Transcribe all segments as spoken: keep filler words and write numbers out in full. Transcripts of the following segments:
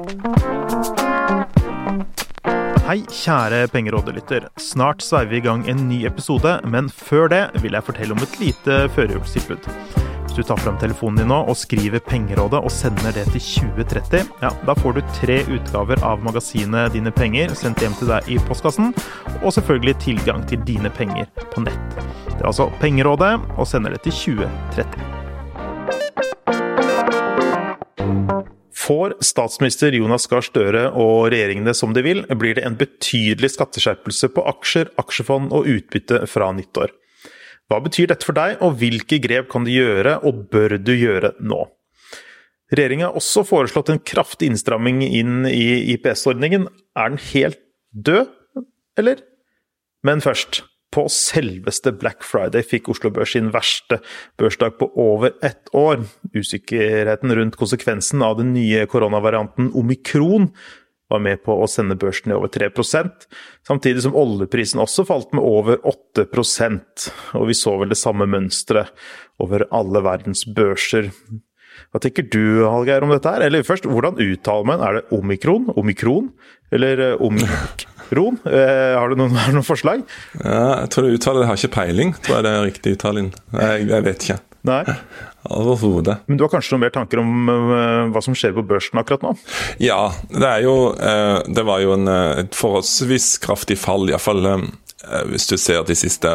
Hei, kjære pengerådelytter. Snart sveiver vi i gang en ny episode, men før det vil jeg fortelle om et lite førjulstilbud. Hvis du tar frem telefonen din nå og skriver pengerådet og sender det til tjue tretti, ja, da får du tre utgaver av magasinet Dine Penger sendt hjem til deg i postkassen, og selvfølgelig tilgang til dine penger på nett. Det er altså pengerådet, og sender det til tjue tretti. Får statsminister Jonas Gahr Støre og regjeringen det som de vil, blir det en betydelig skatteskjerpelse på aksjer, aksjefond og utbytte fra nyttår. Hva betyr dette for deg, og hvilke grep kan du gjøre og bør du gjøre nå? Regjeringen har også foreslått en kraftig innstramming inn i I P S-ordningen. Er den helt død, eller? Men først, på selveste Black Friday fikk Oslo Børs sin verste børsdag på over ett år. Usikkerheten rundt konsekvensen av den nye koronavarianten Omikron var med på å sende børsen ned over tre prosent, samtidig som oljeprisen også falt med over åtte prosent. Og vi så vel det samme mønstret over alle verdens børser. Hva tenker du, Hallgeir, om dette her? Eller først, hvordan uttaler man? Er det Omikron? Omikron? Eller Omikron? Eh, har du noen, har du noen forslag? Ja, jeg tror det uttaler, jeg har ikke peiling, tror jeg det er riktig uttaling. Jeg, jeg vet ikke. Nei. Overhodet. Men du har kanskje noen mer tanker om uh, hva som skjer på børsen akkurat nå? Ja, det er jo, uh, det var jo en, et forholdsvis kraftig fall, i hvert fall uh, hvis du ser de siste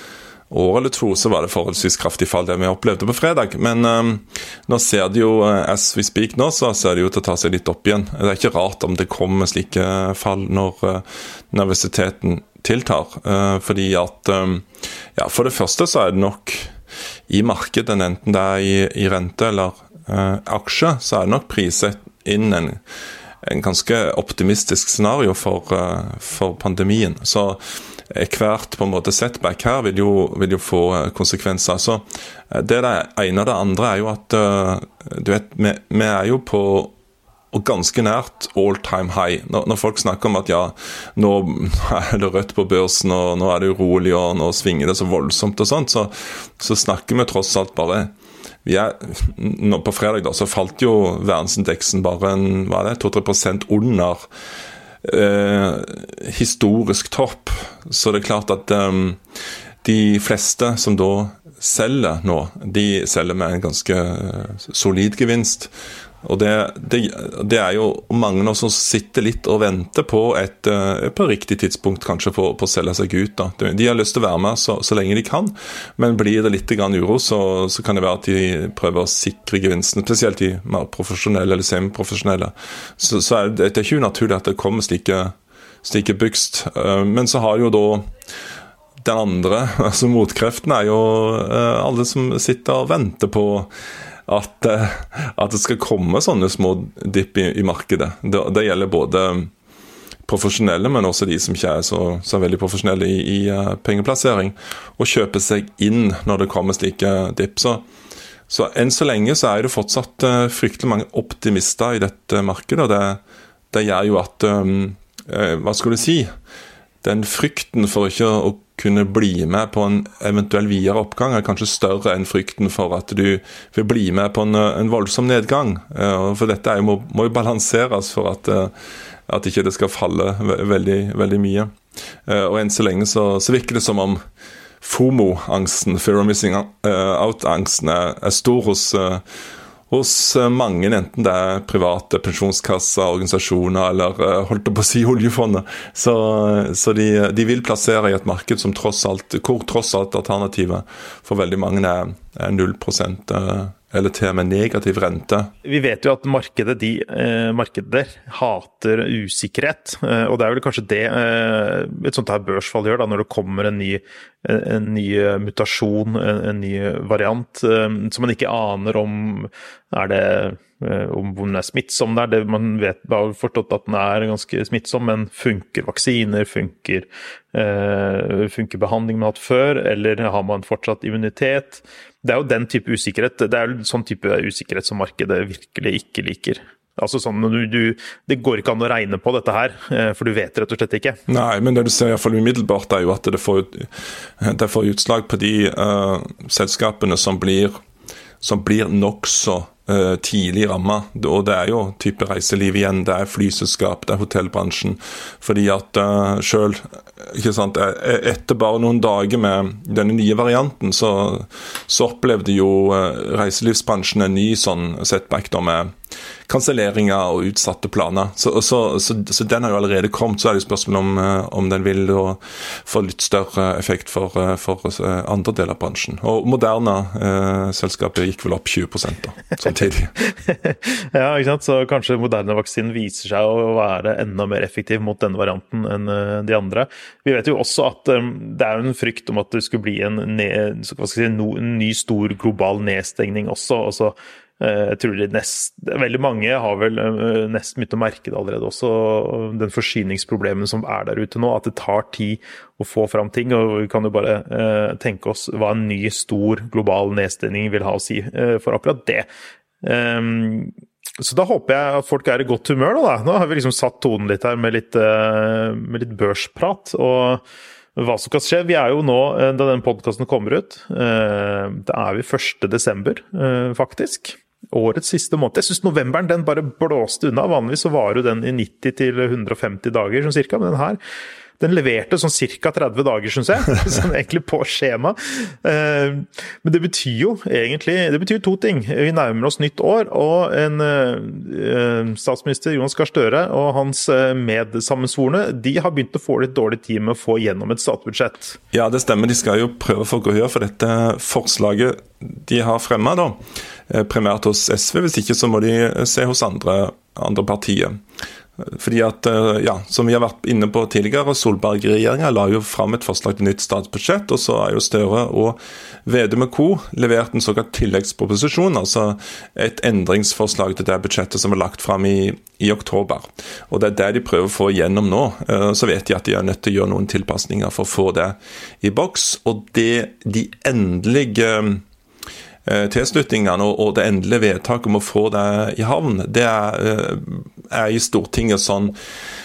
år eller to, så var det forholdsvis kraftig fall det vi opplevde på fredag. Men um, nå ser det jo, as we speak nå, så ser det jo til å ta seg litt opp igjen. Det er ikke rart om det kommer slike fall når uh, nervøsiteten tiltar. Uh, fordi at, um, ja, for det første så er det nok i markedet, enten det er i, i rente eller uh, aksje, så er det nok priset inn en, en ganske optimistisk scenario for, uh, for pandemien. Så hvert på en måte setback her vil jo, vil jo få konsekvenser. Så det, det ene og det andre er jo at du vet, vi, vi er jo på og ganske nært all time high. Når, når folk snakker om at ja, nå er det rødt på børsen, og nå er det urolig, og nå svinger det så voldsomt og sånt, så, så snakker vi tross alt bare vi er, nå på fredag da, så falt jo verdensindeksen bare en, hva er det, to til tre prosent under Eh, historisk topp, så det er klart at um, de fleste som da selger nå, de selger med en ganske solid gevinst, og det, det, det er jo mange nå som sitter litt og venter på et uh, på riktig tidspunkt kanskje på, på å selge seg ut da. De har lyst til å være med så, så lenge de kan, men blir det litt grann uro, så, så kan det være at de prøver å sikre gevinsten, spesielt de mer profesjonelle eller semiprofesjonelle. Så, så er det, det er ikke unaturlig at det kommer slike, slike bygst. Uh, men så har jo da den andre, altså motkreften er jo uh, alle som sitter og venter på At, at det skal komme sånne små dipp i, i markedet. Det, det gjelder både profesjonelle, men også de som ikke er så, så veldig profesjonelle i, i uh, pengeplassering, og kjøpe seg inn når det kommer slike dipp. Så, så enn så lenge så er det fortsatt uh, fryktelig mange optimister i dette markedet, og det, det gjør jo at, um, uh, hva skulle du si, den frykten for ikke å kunne bli med på en eventuell videre oppgang er kanskje større enn frykten for at du vil bli med på en, en voldsom nedgang. For dette er jo, må, må jo balanseres for at, at ikke det skal falle veldig, veldig mye. Og enn så lenge så, så virker det som om FOMO-angsten, Fear of Missing Out-angsten, er, er stor hos hos mange, enten det er private pensjonskasser, organisasjoner eller holdt på å si oljefondet. Så, så de, de vil plassere i et marked som tross alt, hvor tross alt alternativet for veldig mange er, er null prosent eller til og med negativ rente. Vi vet jo at markedet, de, eh, markeder hater usikkerhet, eh, og det er vel kanskje det eh, et sånt her børsfall gjør da, når det kommer en ny, en ny mutasjon, en, en ny variant, eh, som man ikke aner om er det eh, om den er smittsom der. Det man vet, har forstått at den er ganske smittsom, men funker vaksiner, funker, eh, funker behandling man har hatt før, eller har man fortsatt immunitet? Det er jo den type usikkerhet, det er jo sånn type usikkerhet som markedet virkelig ikke liker. Altså sånn, du, du, det går ikke an å regne på dette her, for du vet rett og slett ikke. Nei, men det du ser i hvert fall umiddelbart er jo at det får, det får utslag på de uh, selskapene som blir, som blir nok så uh, tidlig rammet, og det er jo type reiseliv igjen, det er flyselskap, det er hotellbransjen, fordi at uh, selv, ikke sant, etter bare noen dager med denne nye varianten, så, så opplevde jo uh, reiselivsbransjen en ny sånn setback da med kanselleringer og utsatte planer. Så, så, så, så den har jo allerede kommet, så er det jo spørsmål om, om den vil da få litt større effekt for, for andre deler av bransjen. Og moderne eh, selskapet gikk vel opp tjue prosent da, samtidig. Ja, ikke sant? Så kanskje moderne vaksinen viser seg å være enda mer effektiv mot denne varianten enn de andre. Vi vet jo også at um, det er en frykt om at det skulle bli en, ned, hva skal jeg si, no, en ny stor global nedstengning også, og så Jeg tror det nest, veldig mange har vel nesten begynt å merke det allerede også, den forsyningsproblemen som er der ute nå, at det tar tid å få fram ting, og vi kan jo bare eh, tenke oss hva en ny stor global nedstengning vil ha å si eh, for akkurat det. Um, så da håper jeg at folk er i godt humør nå da. Nå har vi liksom satt tonen litt her med litt, uh, med litt børsprat, og hva som kan skje. Vi er jo nå, da den podcasten kommer ut, uh, det er vi første desember uh, faktisk. Årets siste måned. Jeg synes novemberen den bare blåste unna. Vanligvis så var jo den i nitti til hundre og femti dager som cirka, men den her den leverte sånn cirka tretti dager, synes jeg, sånn egentlig på skjema. Men det betyr jo egentlig, det betyr to ting. Vi nærmer oss nytt år, og en statsminister Jonas Gahr Støre og hans medsammensvorne, de har begynt å få litt dårlig tid med å få gjennom et statsbudsjett. Ja, det stemmer. De skal jo prøve å få gehør for dette forslaget de har fremmet da, primært hos S V, hvis ikke så må de se hos andre, andre partier. Fordi at, ja, som vi har vært inne på tidligere, Solberg-regjeringen la jo fram et forslag til nytt statsbudsjett, og så er jo Støre og Vedum og Co. levert en såkalt tilleggsproposisjon, altså et endringsforslag til det budsjettet som er lagt fram i, i oktober. Og det er det de prøver å få igjennom nå. Så vet de at de er nødt til å gjøre noen tilpasninger for å få det i boks, og det de endelige tilslutningene og det endelige vedtaket om å få det i havn, det er, er i Stortinget sånn,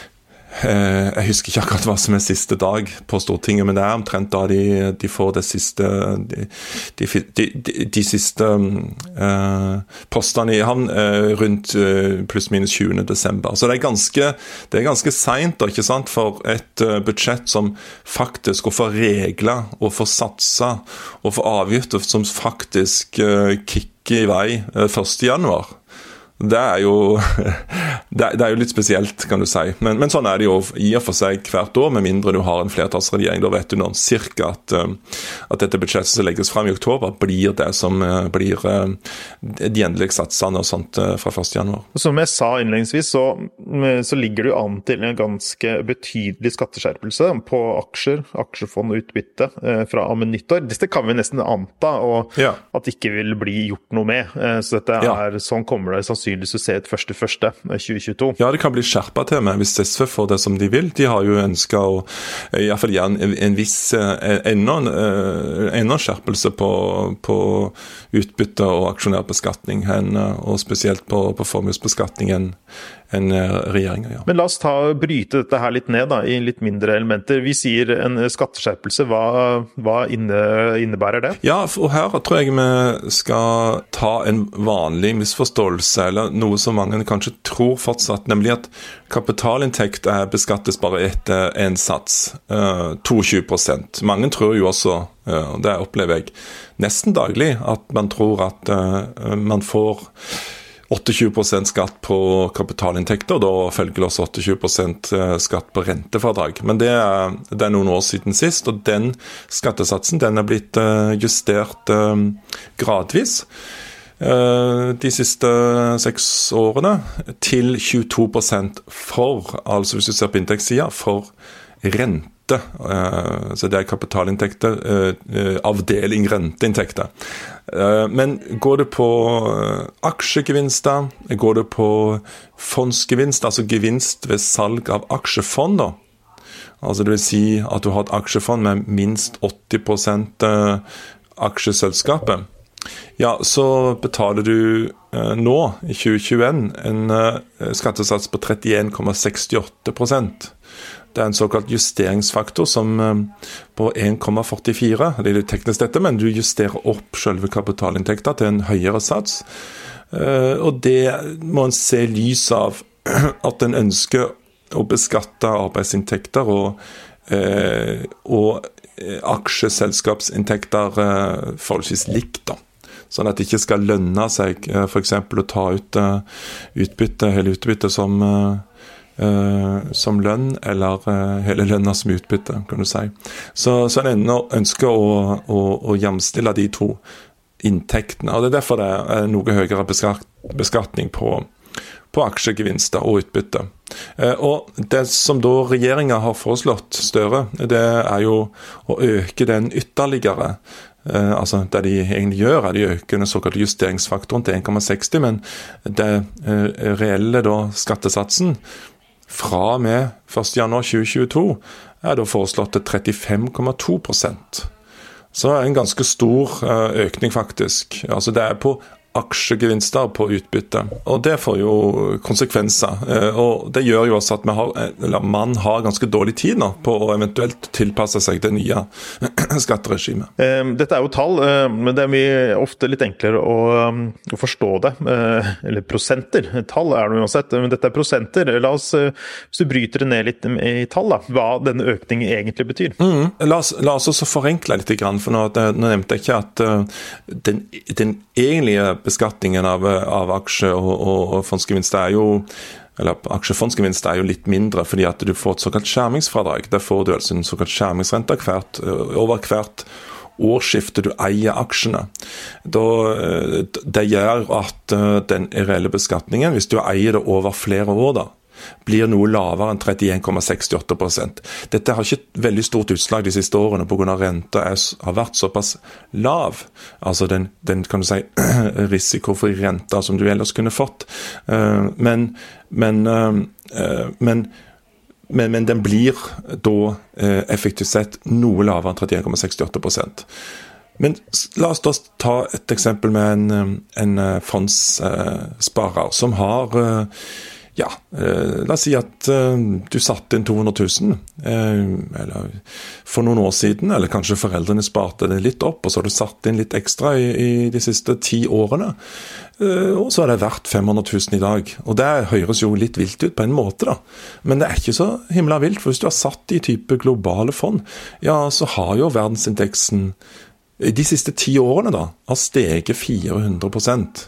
jeg husker ikke akkurat hva som er siste dag på Stortinget, men det er omtrent da de, de får det siste, de, de, de, de siste uh, postene i havn uh, rundt uh, pluss minus tjuende desember. Så det er ganske, det er ganske sent da, ikke sant, for et uh, budsjett som faktisk, og for regler, og for satser, og for avgifter som faktisk uh, kicker i vei uh, første januar. Det er jo det er jo litt spesielt, kan du si. Men, men sånn er det jo i og for seg hvert år, med mindre du har en flertallsregjering. Da vet du nå cirka at, at dette budsjettet som legges frem i oktober blir det som blir de endelige satsene og sånt fra første januar. Som jeg sa innledningsvis, så, så ligger det jo an til en ganske betydelig skatteskjerpelse på aksjer, aksjefond og utbytte fra og med nyttår. Dette kan vi nesten anta, og ja. At det ikke vil bli gjort noe med. Så dette er, ja. Sånn kommer det sannsynligvis å se ut første første tjue tjueto. Ja, det kan bli skjerpet til med hvis S V får det som de vil. De har jo ønsket å i hvert fall gjøre en, en viss enda, enda skjerpelse på, på utbytte og aksjonærbeskatning, og spesielt på, på formuesbeskatning enn en regjering. Ja. Men la oss ta bryte dette her litt ned da, i litt mindre elementer. Vi sier en skatteskjerpelse. Hva, hva inne, innebærer det? Ja, og her tror jeg vi skal ta en vanlig misforståelse, eller noe som mange kanskje tror fortsatt, nemlig at kapitalinntekt beskattes bare etter en sats, tjueto prosent. Mange tror jo også, og det opplever jeg nesten daglig, at man tror at man får tjueåtte prosent skatt på kapitalinntekter, og da følger også tjueåtte prosent skatt på rentefradrag. Men det er, det er noen år siden sist, og den skattesatsen den er blitt justert gradvis de siste seks årene til tjueto prosent for, altså hvis du ser på inntektssiden, for rente. Så det er kapitalinntekter, avdeling renteinntekter. Men går det på aksjegevinster, går det på fondsgevinst, altså gevinst ved salg av aksjefond da, altså det vil si at du har et aksjefond med minst åtti prosent aksjeselskapet, ja, så betaler du nå i tjue tjueen en skattesats på trettien komma sekstiåtte prosent. Det er en såkalt justeringsfaktor som på en komma førtifire, det er litt teknisk dette, men du justerer opp selve kapitalinntekter til en høyere sats. Og det må en se i lys av at en ønsker å beskatte arbeidsinntekter og, og aksjeselskapsinntekter forholdsvis likt, da. Sånn at det ikke skal lønne seg for eksempel å ta ut utbytte, hele utbytte som, som lønn, eller hele lønna som utbytte, kan du si. Så, så en ønsker å, å, å jamstille de to inntektene, og det er derfor det er noe høyere beskatning på på aksjegevinster og utbytte. Og det som da regjeringen har foreslått, Støre, det er jo å øke den ytterligere. Altså det de egentlig gjør, er de øker den såkalte justeringsfaktoren til en komma seksti, men det reelle da skattesatsen fra og med første januar tjue tjueto er da foreslått til trettifem komma to prosent. Så er det en ganske stor økning faktisk. Altså det er på aksjegevinster på utbytte, og det får jo konsekvenser, og det gjør jo også at vi har, eller man har ganske dårlig tid nå på å eventuelt tilpasse seg det nye skatteregimet. Dette er jo tall, men det er mye ofte litt enklere å, å forstå det, eller prosenter. Tall er det uansett, men dette er prosenter. La oss, hvis du bryter det ned litt i tall, da, hva denne økningen egentlig betyr. Mm. La oss, la oss også forenkle litt, for nå, nå nevnte jeg ikke at den, den egentlige beskatningen av, av aksje- og, og, og fondsgevinst er jo eller aksjefondsgevinst er jo litt mindre fordi at du får et såkalt skjermingsfradrag. Der får du altså en såkalt skjermingsrente hvert, over hvert årsskifte du eier aksjene. Da, det gjør at den reelle beskatningen, hvis du eier det over flere år da, blir noe lavere enn trettien komma sekstiåtte prosent. Dette har ikke et veldig stort utslag de siste årene på grunn av renta er, har vært såpass lav. Altså den, den kan du si, risikofri renta som du ellers kunne fått. Men, men, men, men, men den blir da effektivt sett noe lavere enn trettien komma sekstiåtte prosent. Men la oss da ta et eksempel med en, en fondssparer som har Ja, eh, la oss si at eh, du satte inn to hundre tusen eh, eller for noen år siden, eller kanskje foreldrene sparte det litt opp, og så har du satt inn litt ekstra i, i de siste ti årene, eh, og så er det verdt fem hundre tusen i dag. Og det høres jo litt vilt ut på en måte da, men det er ikke så himla vilt, for hvis du har satt i type globale fond, ja, så har jo verdensindeksen de siste ti årene da, har steget fire hundre prosent.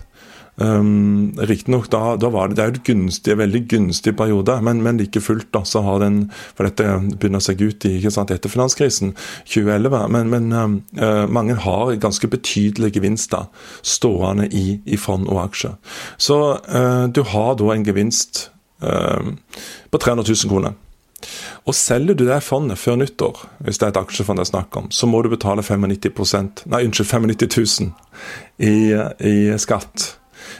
Um, riktig nok, da, da var det, det er jo et gunstig, veldig gunstig periode, men, men like fullt da, så har den, for dette begynner seg ut i, ikke sant, etter finanskrisen tjue elleve, men, men um, uh, mange har ganske betydelige gevinster stående i, i fond og aksjer. Så uh, du har da en gevinst uh, på tre hundre tusen kroner. Og selger du det fondet før nyttår, hvis det er et aksjefond jeg snakker om, så må du betale nittifem prosent, nei, unnskyld, nittifem tusen i, i skatt.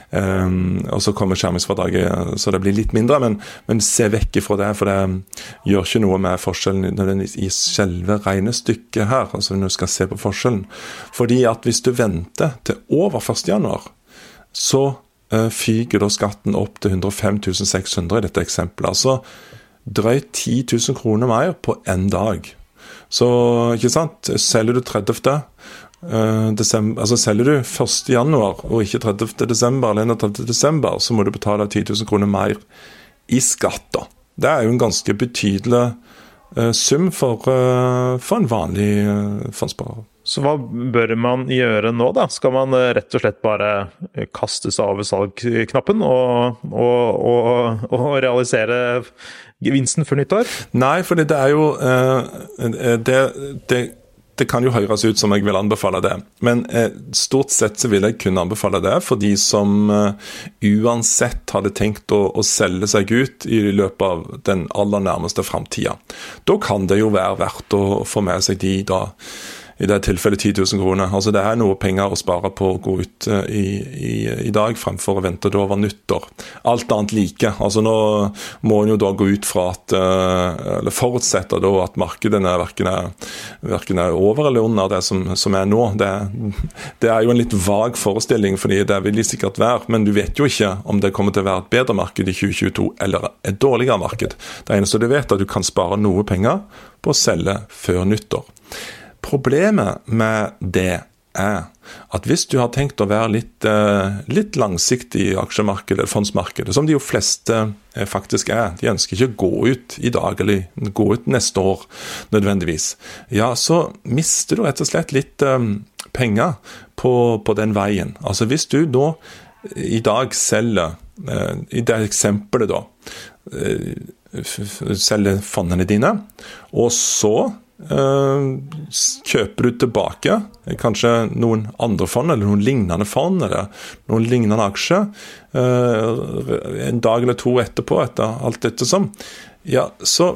Um, og så kommer skjermingsfradraget, så det blir litt mindre, men, men se vekk fra det, for det gjør ikke noe med forskjellen i selve regnestykket her, altså når du skal se på forskjellen. Fordi at hvis du venter til over første januar, så uh, fyker da skatten opp til hundre og fem tusen seks hundre i dette eksempelet, altså drøyt ti tusen kroner mer på en dag. Så, ikke sant, selger du tredivte Uh, desember, altså selger du første januar og ikke tredivte desember eller enogtredivte desember, så må du betale ti tusen kroner mer i skatt da. Det er jo en ganske betydelig uh, sum for, uh, for en vanlig uh, fondssparer. Så hva bør man gjøre nå da? Skal man uh, rett og slett bare kaste seg over salgknappen og, og, og, og realisere gevinsten for nyttår? Nei, for det er jo uh, det, det Det kan jo høres ut som jeg vil anbefale det, men eh, stort sett så vil jeg kunne anbefale det for de som eh, uansett hadde tenkt å, å selge seg ut i løpet av den aller nærmeste fremtiden. Da kan det jo være verdt å få med seg de da, i det tilfellet ti tusen kroner. Altså det er noe penger å spare på å gå ut i, i, i dag, fremfor å vente det over nyttår. Alt annet like. Altså nå må en jo da gå ut fra at, eller forutsette da at markedene hverken er, hverken er over eller under det som, som er nå. Det, det er jo en litt vag forestilling, fordi det vil de sikkert være, men du vet jo ikke om det kommer til å være et bedre marked i tjue tjueto eller et dårligere marked. Det eneste du vet er at du kan spare noe penger på å selge før nyttår. Problemet med det er at hvis du har tenkt å være litt, litt langsiktig i aksjemarkedet, fondsmarkedet, som de jo fleste faktisk er, de ønsker ikke å gå ut i dag eller gå ut neste år nødvendigvis, ja, så mister du rett og slett litt penger på, på den veien. Altså hvis du nå i dag selger, i det eksempelet da, selger fondene dine, og så uh, kjøper du tilbake kanskje noen andre fond, eller noen lignende fond, eller noen lignende aksjer, uh, en dag eller to etterpå, etter alt dette som, ja, så,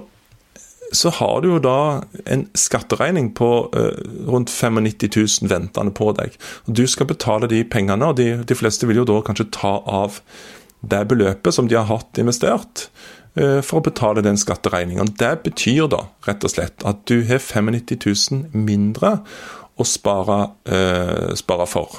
så har du jo da en skatteregning på uh, rundt nittito tusen ventende på deg. Og du skal betale de pengene, og de, de fleste vil jo da kanskje ta av det beløpet som de har hatt investert, for å betale den skatteregningen. Det betyr da rett og slett at du har nittito tusen mindre å spare, eh, spare for.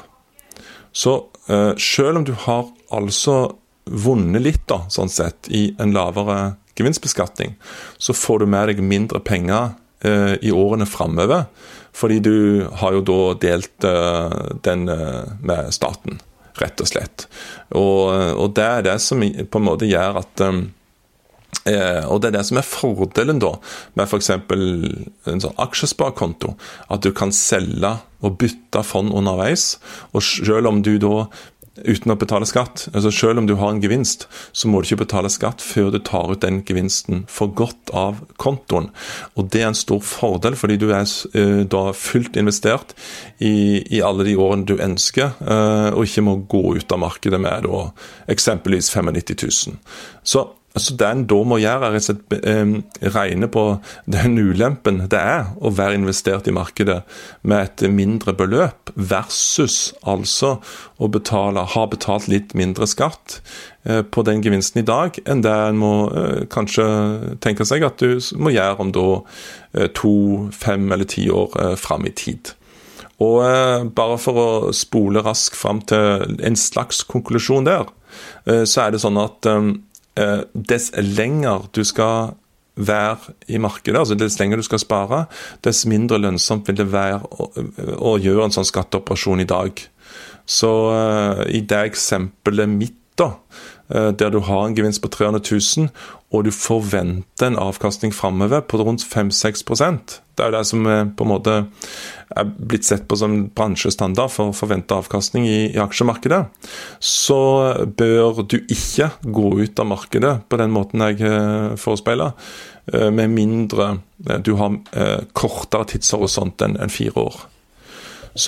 Så eh, selv om du har altså vunnet litt da, sånn sett, i en lavere gevinstbeskatning, så får du med deg mindre penger eh, i årene fremover, fordi du har jo da delt eh, den eh, med staten, rett og slett. Og, og det er det som på en måte gjør at eh, Eh, og det er det som er fordelen da, med for eksempel en sånn aksjesparkonto, at du kan selge og bytte fond underveis, og selv om du da, uten å betale skatt, altså selv om du har en gevinst, så må du ikke betale skatt før du tar ut den gevinsten for godt av kontoen. Og det er en stor fordel, fordi du er eh, da fullt investert i, i alle de årene du ønsker, eh, og ikke må gå ut av markedet med da, eksempelvis nittito tusen. Så Så det en da må gjøre er rett og slett eh, regne på den ulempen det er å være investert i markedet med et mindre beløp versus altså å betale, ha betalt litt mindre skatt eh, på den gevinsten i dag enn det en må eh, kanskje tenke seg at du må gjøre om da eh, to, fem eller ti år eh, frem i tid. Og eh, bare for å spole raskt frem til en slags konklusjon der, eh, så er det sånn at eh, dess lenger du skal være i markedet, altså dess lenger du skal spare, dess mindre lønnsomt vil det være å, å gjøre en sånn skatteoperasjon i dag. Så uh, i det eksempelet mitt da, uh, der du har en gevinst på tre hundre tusen, og du forventer en avkastning fremover på rundt fem til seks prosent, det er jo det som uh, på en måte er blitt sett på som bransjestandard for forventet avkastning i, i aksjemarkedet, så bør du ikke gå ut av markedet på den måten jeg uh, forespeiler, uh, med mindre uh, du har uh, kortere tidshorisont enn en fire år. Så,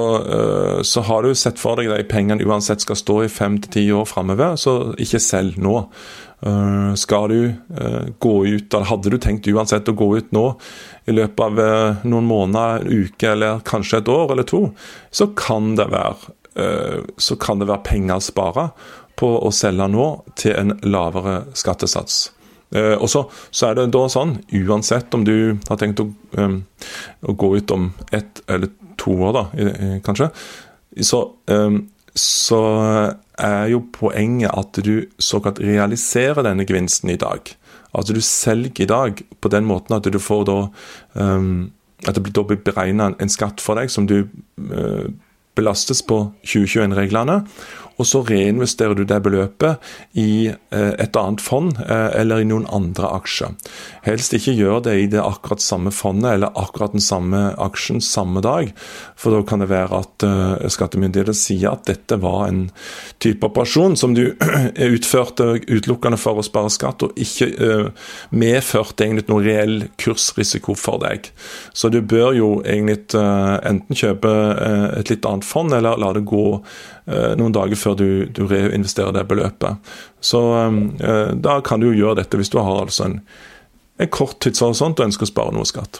uh, så har du sett for deg de pengene uansett skal stå i fem til ti år fremover, så ikke selv nå. Uh, skal du uh, gå ut, eller hadde du tenkt uansett å gå ut nå i løpet av uh, noen måneder, en uke eller kanskje et år eller to, så kan det være, uh, så kan det være penger å spare på å selge nå til en lavere skattesats. Uh, og så, så er det da sånn, uansett om du har tenkt å, um, å gå ut om ett eller to år da, kanskje, så, um, så er jo poenget at du såkalt realiserer denne gevinsten i dag. Altså du selger i dag på den måten at du får da, um, at det blir da beregnet en skatt for deg som du uh, belastes på tjue tjueen-reglene, og så reinvesterer du det beløpet i eh, et annet fond eh, eller i noen andre aksjer. Helst ikke gjør det i det akkurat samme fondet eller akkurat den samme aksjen samme dag, for da kan det være at eh, skattemyndigheter sier at dette var en type operasjon som du utførte utelukkende for å spare skatt, og ikke eh, medførte egentlig noen reell kursrisiko for deg. Så du bør jo egentlig eh, enten kjøpe eh, et litt annet fond, eller la det gå eh, noen dager før du, du reinvesterer det beløpet. Så eh, da kan du jo gjøre dette hvis du har altså en, en kort tidshorisont og ønsker å spare noe skatt.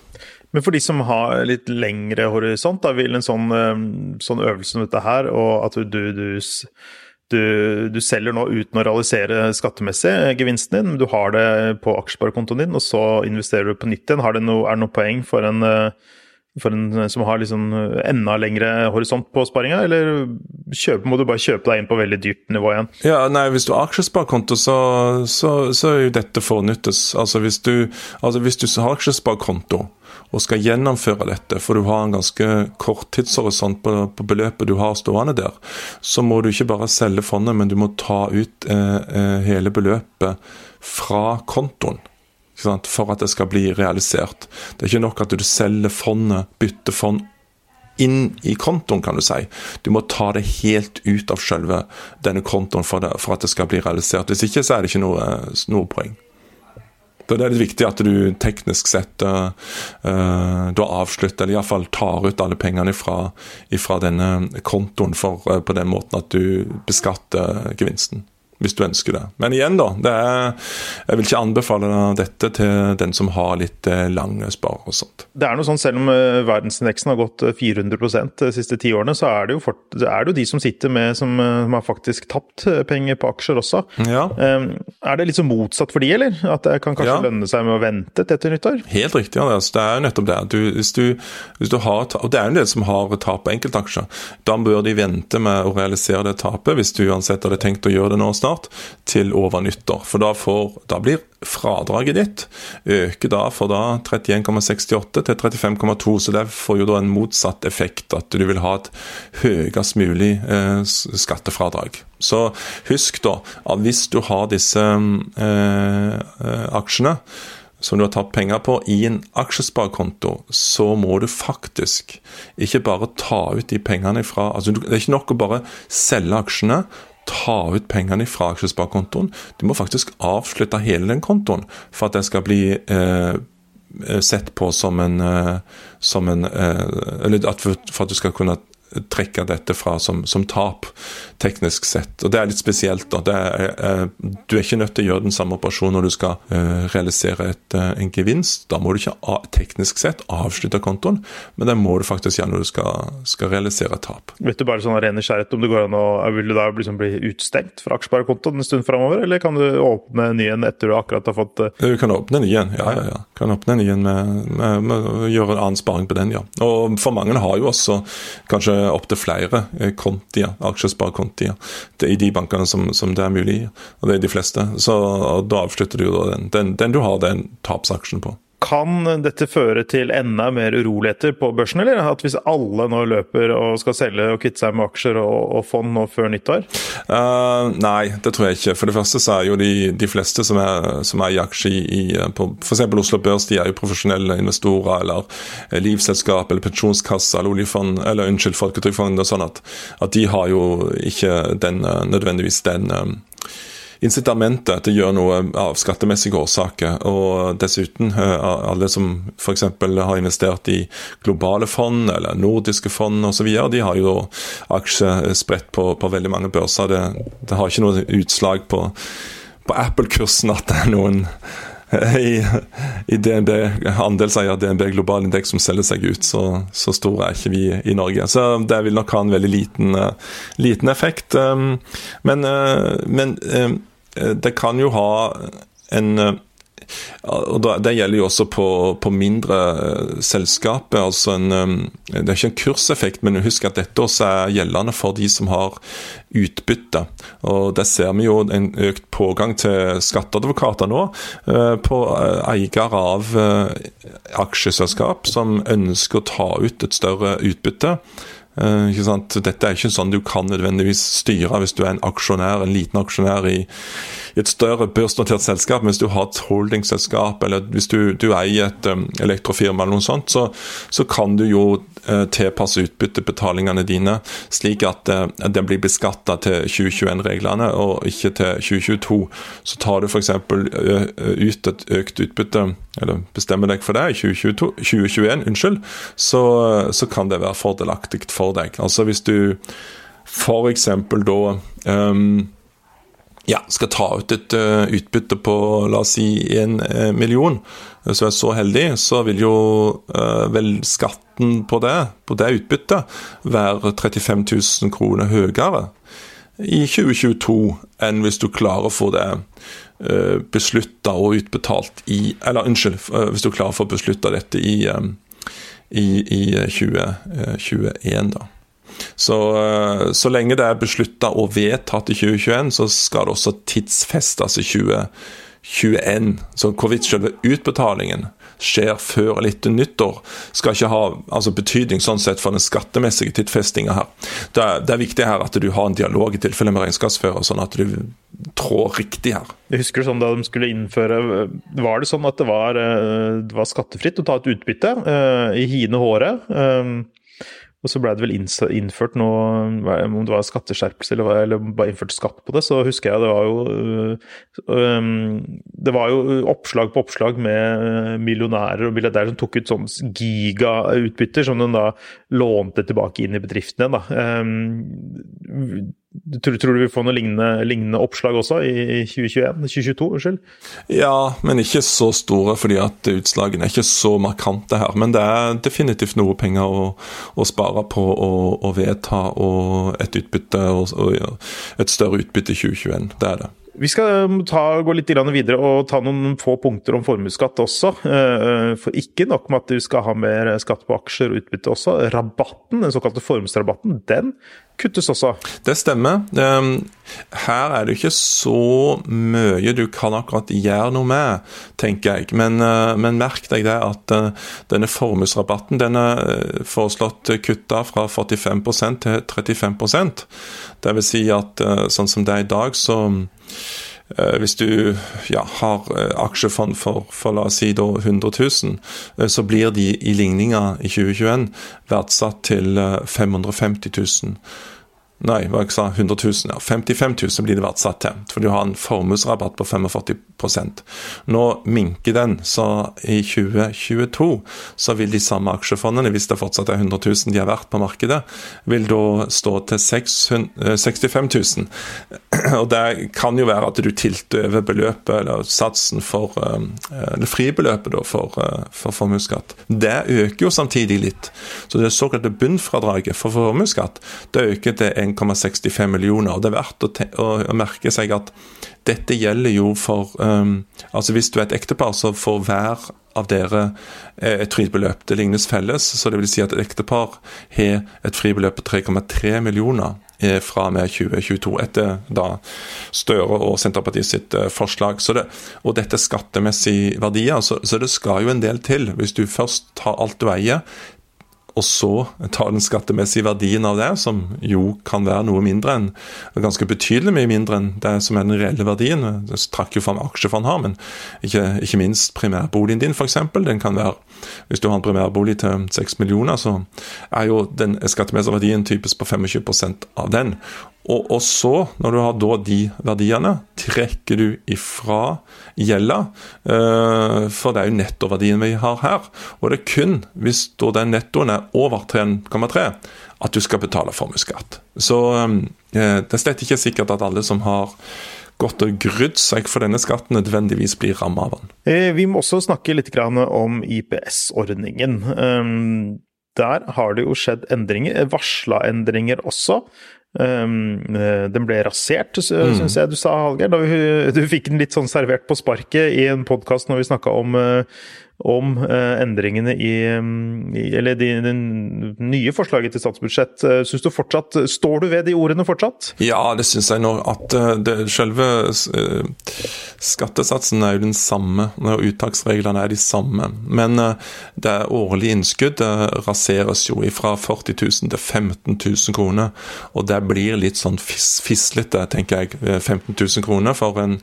Men for de som har litt lengre horisont, da vil en sånn, sånn øvelse som dette her, og at du, du, du, du selger nå uten å realisere skattemessig gevinsten din, men du har det på aksjesparekontoen din, og så investerer du på nytt igjen. Har det noe, er det noe poeng for en, for en som har liksom enda lengre horisont på sparingen, eller kjøpe, må du bare kjøpe deg inn på veldig dyrt nivå igjen? Ja, nei, hvis du har aksjesparekonto, så, så, så er jo dette fornyttes. Altså hvis du, altså hvis du har aksjesparekonto, og skal gjennomføre dette, for du har en ganske kort tidshorisont på, på beløpet du har stående der, så må du ikke bare selge fondet, men du må ta ut eh, hele beløpet fra kontoen, ikke sant, for at det skal bli realisert. Det er ikke nok at du selger fondet, bytter fond inn i kontoen, kan du si. Du må ta det helt ut av selve denne kontoen for, det, for at det skal bli realisert. Hvis ikke, så er det ikke noe, noe poeng. Det er litt viktig at du teknisk sett uh, uh, du har avsluttet, eller i hvert fall tar ut alle pengene fra, fra denne kontoen for, uh, på den måten at du beskatter gevinsten, hvis du ønsker det. Men igjen da, det er, jeg vil ikke anbefale dette til den som har litt uh, lange spar og sånt. Det er noe sånn, selv om uh, verdensindeksen har gått fire hundre prosent de siste ti årene, så er det jo, fort, er det jo de som sitter med, som, uh, som har faktisk tapt penger på aksjer også. Ja. Um, er det litt så motsatt for de, eller? At det kan kanskje ja. lønne seg med å vente til etter nyttår? Helt riktig, Andreas. Det er jo nettopp det. Du, hvis, du, hvis du har, og det er jo en del som har tap på enkeltaksjer, da bør de vente med å realisere det tapet, hvis du uansett hadde tenkt å gjøre det nå snart, til over nyttår. For da, får, da blir fradraget ditt øker da for da trettien komma sekstiåtte til trettifem komma to, så det får jo da en motsatt effekt, at du vil ha et høyest mulig eh, skattefradrag. Så husk da, at hvis du har disse eh, aksjene som du har tatt penger på i en aksjesparekonto, så må du faktisk ikke bare ta ut de pengene fra, altså det er ikke nok å bare selge aksjene, ta ut pengene fra aksjesparekontoen. Du må faktisk avslutte hele den kontoen for at det skal bli eh, sett på som en, eh, som en eh, eller at for, for at du skal kunne trekke dette fra som, som tap, teknisk sett. Og det er litt spesielt da. Det er, eh, du er ikke nødt til å gjøre den samme operasjonen når du skal eh, realisere et, eh, en gevinst. Da må du ikke a, teknisk sett avslutte kontoen, men det må du faktisk gjøre når du skal, skal realisere tap. Vet du bare sånn ren nysgjerrighet om det går an å, vil du da liksom bli utstengt fra aksjesparekontoen en stund fremover, eller kan du åpne ny en etter du akkurat har fått... Uh... Du kan åpne ny en, ja, ja, ja. Kan åpne ny en med, med, med å gjøre en annen sparing på den, ja. Og for mange har jo også kanskje opp til flere kontier, aksjesparekontier, i de bankene som, som det er mulig, og det er de fleste. Så da avslutter du jo den, den, den du har den tapsaksjen på. Kan dette føre til enda mer uroligheter på børsen, eller? At hvis alle nå løper og skal selge og kvitte seg med aksjer og, og fond nå før nyttår? Uh, nei, det tror jeg ikke. For det første så er jo de, de fleste som er, som er i aksjer i, på for eksempel Oslo Børs, de er jo profesjonelle investorer, eller livselskap, eller pensjonskasse, eller oljefond, eller unnskyld, folketrygdfond, og sånn at, at de har jo ikke den, nødvendigvis den um, incitamentet til å gjøre noe av skattemessige årsaker, og dessuten alle som for eksempel har investert i globale fond eller nordiske fond og så videre, de har jo aksjer spredt på, på veldig mange børser. Det, det har ikke noe utslag på, på Apple-kursen at det er noen i, i D N B, andelseier D N B global indeks som selger seg ut, så, så stor er ikke vi i Norge. Så det vil nok ha en veldig liten, liten effekt. Men, men det kan jo ha en, og det gjelder jo også på, på mindre selskaper, altså en, det er ikke en kurseffekt, men husk at dette også er gjeldende for de som har utbytte. Og der ser vi jo en økt pågang til skatteadvokater nå på eiere av aksjeselskap som ønsker å ta ut et større utbytte. Uh, ikke sant? Dette er ikke sånn du kan nødvendigvis styre hvis du er en aksjonær, en liten aksjonær i, i et større børsnotert selskap. Men hvis du har et holdingselskap, eller hvis du, du eier et um, elektrofirma eller noe sånt, så, så kan du jo uh, tilpasse utbyttebetalingene dine slik at uh, det blir beskattet til tjue tjueen-reglene og ikke til tjue tjueto. Så tar du for eksempel uh, ut et økt utbytte, eller bestemmer deg for det i tjue tjueen, unnskyld, så, så kan det være fordelaktig for deg. Altså hvis du for eksempel da um, ja, skal ta ut et uh, utbytte på, la oss si, en uh, million, så er så heldig, så vil jo uh, vel skatten på det, på det utbyttet, være trettifem tusen kroner høyere i tjue tjueto enn hvis du klarer å få det uh, besluttet og utbetalt i, eller unnskyld, uh, hvis du klarer å få besluttet dette i, um, i, i tjue tjueen da. Så, så lenge det er besluttet og vedtatt i tjue tjueen, så skal det også tidsfestes i tjue tjueen. Så hvorvidt selve utbetalingen skjer før eller etter nyttår, skal ikke ha altså, betydning sånn sett for den skattemessige tidsfestingen her. Det er, det er viktig her at du har en dialog i tilfelle med regnskapsfører, sånn at du trår riktig her. Jeg husker sånn da de skulle innføre, var det sånn at det var, det var skattefritt å ta et utbytte i hine håret, og så ble det vel innført noe, om det var skatteskjerpelse eller, eller bare innført skatt på det, så husker jeg det var jo det var jo oppslag på oppslag med millionærer og milliardærer som tok ut sånn gigautbytter som de da lånte tilbake inn i bedriftene da. Tror, tror du vi får noe lignende, lignende oppslag også i tjue tjueen, tjue tjueto, unnskyld? Ja, men ikke så store, fordi at utslagene er ikke så markante her, men det er definitivt noe penger å, å spare på å, å vedta og et utbytte, og, og et større utbytte i tjue tjueen, det er det. Vi skal ta, gå litt videre og ta noen få punkter om formuesskatt også, for ikke nok med at du skal ha mer skatt på aksjer og utbytte også, rabatten, den såkalte formuesrabatten, den kuttes også. Det stemmer. Her er det ikke så mye du kan akkurat gjøre noe med, tenker jeg, men, men merk deg det at denne formuesrabatten, den er foreslått kuttet fra førtifem prosent til trettifem prosent. Det vil si at sånn som det er i dag, så hvis du ja, har aksjefond for, for la oss si da hundre tusen, så blir de i ligninga i tjue tjueen verdsatt til fem hundre og femti tusen. Nei, hva jeg sa, hundre tusen, ja. femtifem tusen blir det verdsatt til, for du har en formuesrabatt på førtifem prosent. Nå minker den, så i tjue tjueto så vil de samme aksjefondene, hvis det fortsatt er hundre tusen de har vært på markedet, vil da stå til sekstifem tusen. Og det kan jo være at du tilter over beløpet, eller satsen for, eller fribeløpet da, for, for formuesskatt. Det øker jo samtidig litt. Så det såkalte bunnfradraget for formuesskatt, det øker til en komma sekstifem millioner, og det er verdt å, å, å merke seg at dette gjelder jo for, um, altså hvis du er et ektepar, så får hver av dere et fribeløp. Det lignes felles, så det vil si at et ektepar har et fribeløp på tre komma tre millioner fra med tjue tjueto, etter da Støre og Senterpartiet sitt forslag. Så det, og dette er skattemessige verdier, så, så det skal jo en del til. Hvis du først tar alt du eier, og så tar den skattemessige verdien av det, som jo kan være noe mindre enn, ganske betydelig mye mindre enn det som er den reelle verdien. Det trakk jo fram aksjefond her, men ikke, ikke minst primærboligen din for eksempel. Den kan være, hvis du har en primærbolig til seks millioner, så er jo den skattemessige verdien typisk på tjuefem prosent av den. Og, og så, når du har da de verdiene, trekker du ifra gjelda, uh, for det er jo nettoverdien vi har her. Og det er kun hvis da den nettoen er over tre komma tre, at du skal betale formuesskatt. Så um, det er slett ikke sikkert at alle som har gått og grudd seg for denne skatten nødvendigvis blir rammet av den. Vi må også snakke litt om I P S-ordningen. Um, der har det jo skjedd endringer, varslet endringer også. Um, den ble rasert, synes jeg du sa, Hallgeir, da vi, du fikk den litt sånn servert på sparket i en podcast når vi snakket om om uh, endringene i, i eller de, de nye forslaget til statsbudsjett. Synes du fortsatt, står du ved de ordene fortsatt? Ja, det synes jeg nå at uh, det, selve uh, skattesatsen er jo den samme, og uttaksreglene er de samme, men uh, det årlige innskudd uh, raseres jo fra førti tusen til femten tusen kroner, og det blir litt sånn fis, fislete, tenker jeg, femten tusen kroner for en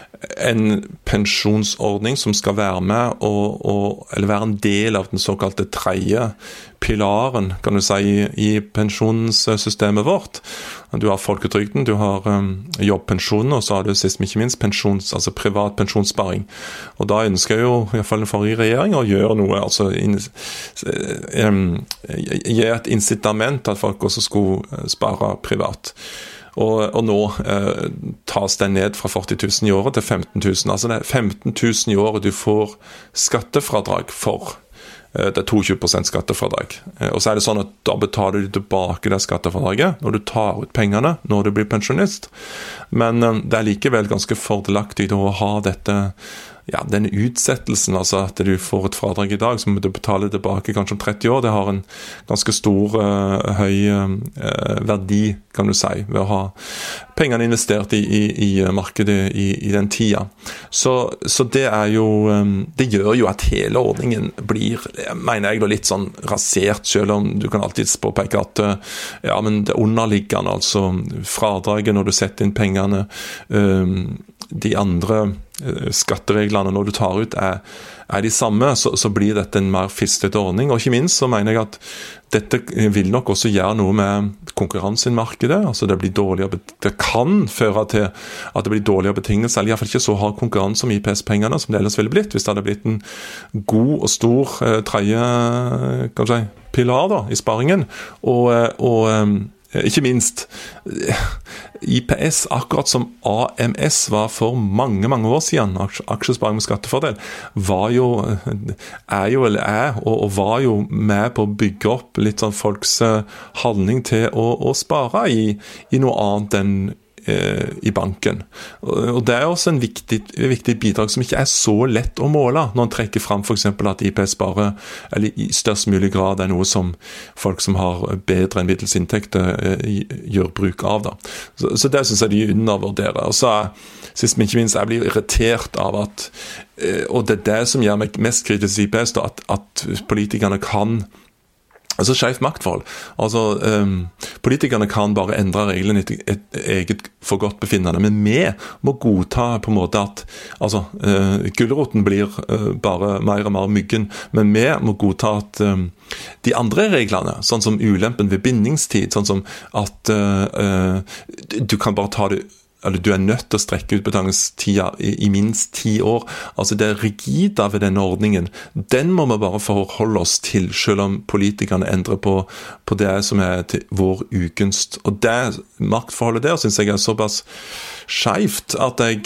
en pensjonsordning som skal være med og, og, eller være en del av den såkalte tredje pilaren, kan du si, i, i pensjonssystemet vårt. Du har folketrygden, du har um, jobbpensjonen, og så har du sist men ikke minst pensjons, altså privat pensjonssparing. Og da ønsker jo i hvert fall den forrige regjering å gjøre noe, altså in, um, gi et incitament at folk også skulle spare privat. Og, og nå eh, tas den ned fra førti tusen i året til femten tusen. Altså det er femten tusen i året du får skattefradrag for. Det er tjueto prosent skattefradrag. Og så er det sånn at da betaler du tilbake det skattefradraget når du tar ut pengene når du blir pensjonist. Men det er likevel ganske fordelaktig å ha dette, ja, den utsettelsen, altså at du får et fradrag i dag som du betaler tilbake kanskje om tretti år. Det har en ganske stor, uh, høy uh, verdi, kan du si, ved å ha pengene investert i, i, i markedet i, i den tida. Så, så det er jo, um, det gjør jo at hele ordningen blir, mener jeg, litt sånn rasert, selv om du kan alltid påpeke at uh, ja, men det underliggende, altså fradraget når du setter inn pengene, um, de andre skattereglene når du tar ut er, er de samme, så, så blir dette en mer fistete ordning. Og ikke minst så mener jeg at dette vil nok også gjøre noe med konkurransen i markedet. Altså det, blir dårligere, det kan føre til at det blir dårligere betingelser, eller i hvert fall ikke så hard konkurranse om I P S-pengene som det ellers ville blitt, hvis det hadde blitt en god og stor eh, tredje kan si, pilar da, i sparingen. Og, og eh, ikke minst I P S, akkurat som A M S var for mange, mange år siden, aksjesparing med skattefordel, var jo, er jo eller er, og, og var jo med på å bygge opp litt sånn folks holdning til å, å spare i, i noe annet enn i banken. Og det er også en viktig, viktig bidrag som ikke er så lett å måle når man trekker frem for eksempel at I P S bare, eller i størst mulig grad er noe som folk som har bedre enn middels inntekter gjør bruk av da. Så, så det synes jeg de undervurderer. Og så er, sist men ikke minst, jeg blir irritert av at, og det er det som gjør meg mest kritisk i I P S da, at, at politikerne kan Altså skjevt maktforhold. Altså, um, politikerne kan bare endre reglene i et, et eget for godt befinnende, men vi må godta på en måte at altså, uh, gulroten blir uh, bare mer og mer myggen, men vi må godta at um, de andre reglene, sånn som ulempen ved bindingstid, sånn som at uh, uh, du kan bare ta det eller du er nødt til å strekke utbetalingstida i, i minst ti år. Altså det rigide ved denne ordningen, den må vi bare forholde oss til, selv om politikerne endrer på, på det som er til vår ugunst. Og det maktforholdet der synes jeg er såpass skjevt at jeg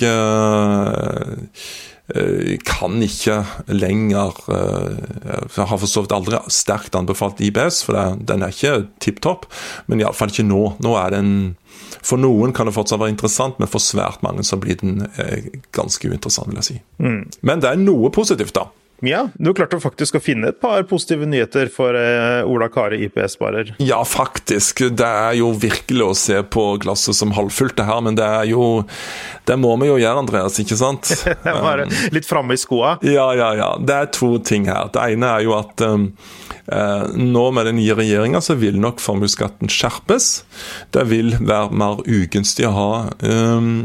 uh, uh, kan ikke lenger uh, jeg har forstått aldri sterkt anbefalt I B S, for det, den er ikke tipptopp, men i alle fall ikke nå. Nå er den For noen kan det fortsatt være interessant, men for svært mange så blir den eh, ganske uinteressant, vil jeg si. Mm. Men det er noe positivt da. Ja, du klarte faktisk å finne et par positive nyheter for eh, Ola Kare I P S-sparer. Ja, faktisk. Det er jo virkelig å se på glasset som halvfullt det her, men det er jo, det må vi jo gjøre, Andreas, ikke sant? Det var litt fremme i skoa. Ja, ja, ja. Det er to ting her. Det ene er jo at um, eh, nå med den nye regjeringen så vil nok formuesskatten skjerpes. Det vil være mer ugunstig å ha um,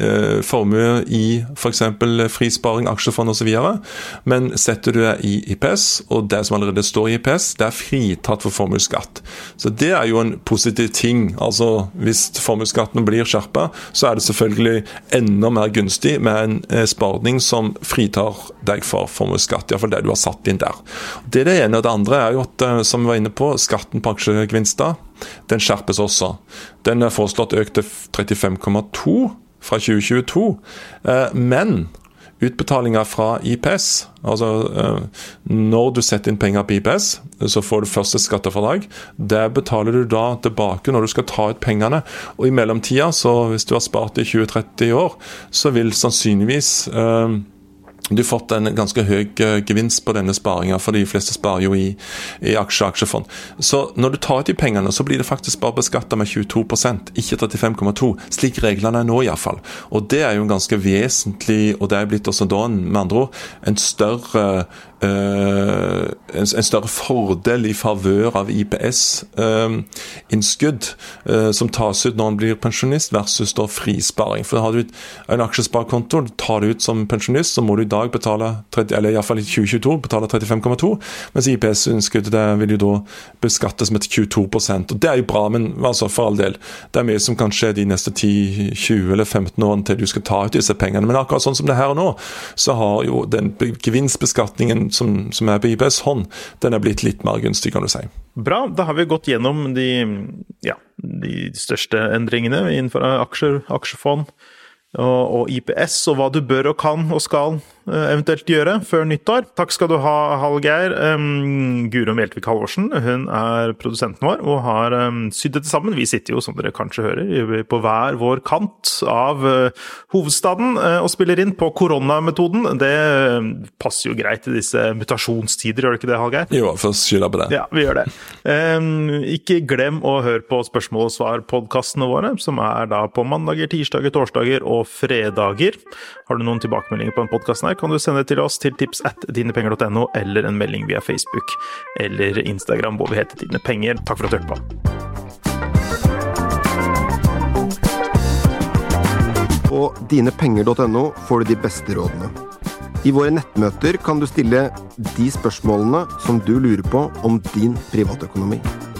formue i for eksempel frisparing, aksjefond og så videre, men setter du det i I P S, og det som allerede står i I P S, det er fritatt for formuesskatt. Så det er jo en positiv ting. Altså, hvis formuesskatten blir skjerpet, så er det selvfølgelig enda mer gunstig med en sparing som fritar deg for formuesskatt, i hvert fall det du har satt inn der. Det er det ene, og det andre er jo at, som vi var inne på, skatten på aksjegevinster, den skjerpes også. Den er foreslått økt til trettifem komma to fra tjue tjueto, men utbetalinger fra I P S, altså når du setter inn penger på I P S, så får du første skattefradrag. Det betaler du da tilbake når du skal ta ut pengene, og i mellomtida, så hvis du har spart i tjue til tretti år, så vil sannsynligvis du har fått en ganske høy gevinst på denne sparingen, for de fleste sparer jo i, i aksje, aksjefond. Så når du tar ut de pengene, så blir det faktisk bare beskattet med tjueto prosent, ikke trettifem komma to, slik reglene er nå i hvert fall. Og det er jo en ganske vesentlig, og det er blitt også da, med andre ord, en større Uh, en, en større fordel i favør av I P S-innskudd uh, uh, som tas ut når man blir pensjonist versus da frisparing. For har du en aksjesparekonto, tar du ut som pensjonist, så må du dag betaler, eller i hvert fall i tjue tjueto, betaler trettifem komma to, mens I P S-innskuddet vil jo da beskattes med tjueto prosent. Og det er jo bra, men altså for all del, det er mye som kan skje de neste ti, tjue eller femten årene til du skal ta ut disse pengene. Men akkurat sånn som det her og nå, så har jo den gevinstbeskatningen som, som er på I P S hånd, den er blitt litt mer gunstig, kan du si. Bra, da har vi gått gjennom de, ja, de største endringene innenfor aksjer, aksjefond og, og I P S, og hva du bør og kan og skal eventuelt gjøre før nyttår. Takk skal du ha, Hallgeir. Um, Guro Mjeltvik Halvorsen, hun er produsenten vår og har um, sydd dette sammen. Vi sitter jo, som dere kanskje hører, på hver vår kant av uh, hovedstaden uh, og spiller inn på koronametoden. Det uh, passer jo greit i disse mutasjonstider, gjør det ikke det, Hallgeir? Jo, for skylda på det. Ja, vi gjør det. Um, ikke glem å høre på spørsmål og svar-podcastene våre, som er da på mandager, tirsdager, torsdager og fredager. Har du noen tilbakemeldinger på en podcast her, kan du sende det til oss til tips at dinepenger punktum no eller en melding via Facebook eller Instagram hvor vi heter Dine Penger. Takk for at du hørte på. På dinepenger punktum no får du de beste rådene. I våre nettmøter kan du stille de spørsmålene som du lurer på om din privatøkonomi.